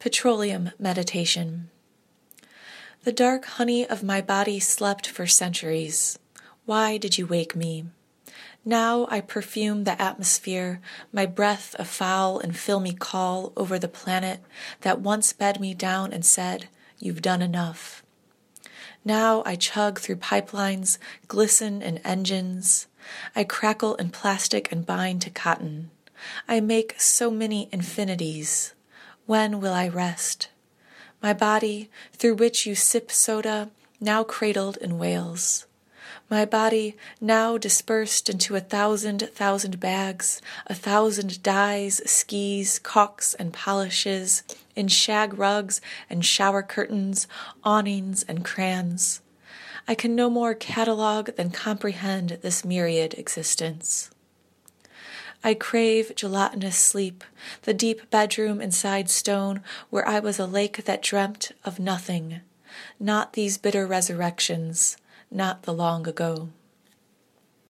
Petroleum Meditation. The dark honey of my body slept for centuries. Why did you wake me? Now I perfume the atmosphere, my breath a foul and filmy call over the planet that once bed me down and said, "You've done enough." Now I chug through pipelines, glisten in engines. I crackle in plastic and bind to cotton. I make so many infinities. When will I rest? My body, through which you sip soda, now cradled in whales. My body, now dispersed into 1,000 bags, 1,000 dyes, skis, caulks, and polishes, in shag rugs and shower curtains, awnings and crayons. I can no more catalog than comprehend this myriad existence. I crave gelatinous sleep, the deep bedroom inside stone where I was a lake that dreamt of nothing, not these bitter resurrections, not the long ago.